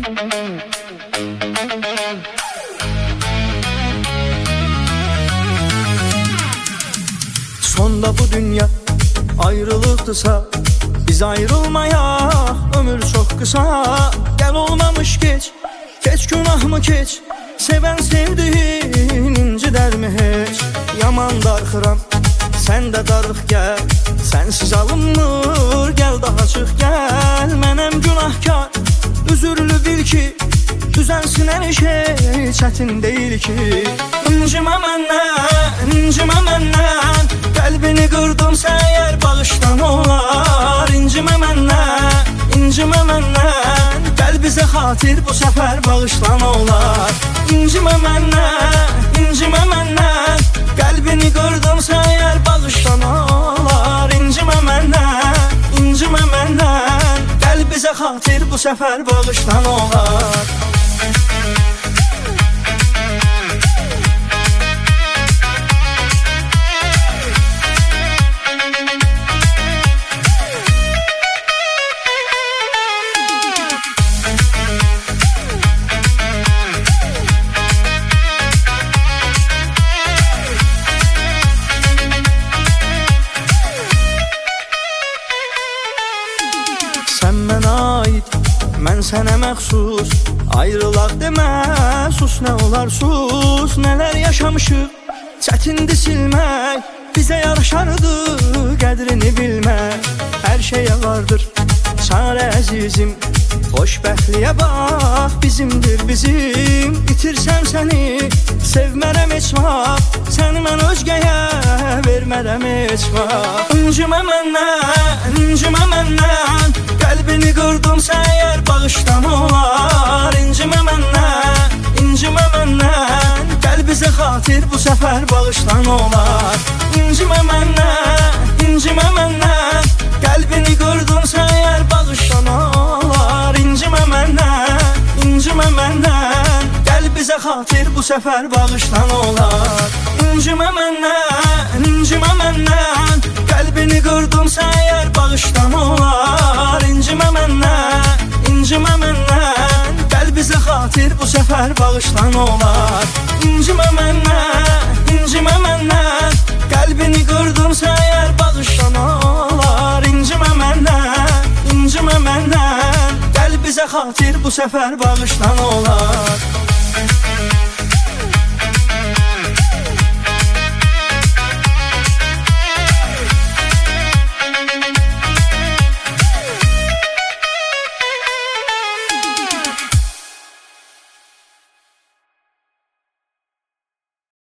Sonda bu dünya ayrılıqdırsa, biz ayrılmayaq, ömür çok kısa. Gel olmamış geç, geç günah mı keç, seven sevdiğin incilər mi heç? Yaman darxıram, sen de darıq gəl, sensiz alınmır, gel daha çıx gəl. Mənəm günahkar, üzürlü bil ki, düzənsin hər şey, çətin deyil ki. İncimə məndən, incimə məndən, qəlbini qırdımsa əgər bağışdan olar. İncimə məndən, incimə məndən, gəl bizə xatir bu səfər bağışdan olar. İncimə məndən, incimə məndən, qəlbini qırdımsa əgər bağışdan olar. İncimə məndən, incimə məndən, gəl bizə xatir bu səfər bağışdan olar. Sən mənə aid, mən sənə məxsus, ayrılaq demə, sus nə olar sus. Nələr yaşamışıq, çətindir silmək, bizə yaraşardı qədrini bilmək. Hər şeyə vardır çarə əzizim, xoşbəxtliyə bax, bizimdir bizim. İtirsəm səni, sevmərəm heç vaxt, səni mən özgəyə vermərəm heç vaxt. İncimə məndən, incimə məndən, qəlbini qırdımsa əgər bağışdan olar. İncimə məndən, incimə məndən, gəl bizə xatir bu səfər bağışdan olar. İncimə məndən, incimə məndən, qəlbini qırdımsa əgər bağışdan olar. İncimə məndən, incimə məndən, gəl bizə xatir bu səfər bağışdan olar. İncimə məndən, incimə məndən, qəlbini qırdımsa əgər bağışdan olar. İncimə məndən, incimə məndən, gəl bizə xatir bu səfər bağışdan olar. İncimə məndən, incimə məndən, qəlbini qırdımsa əgər bağışdan olar. İncimə məndən, incimə məndən, gəl bizə xatir bu səfər bağışdan olar.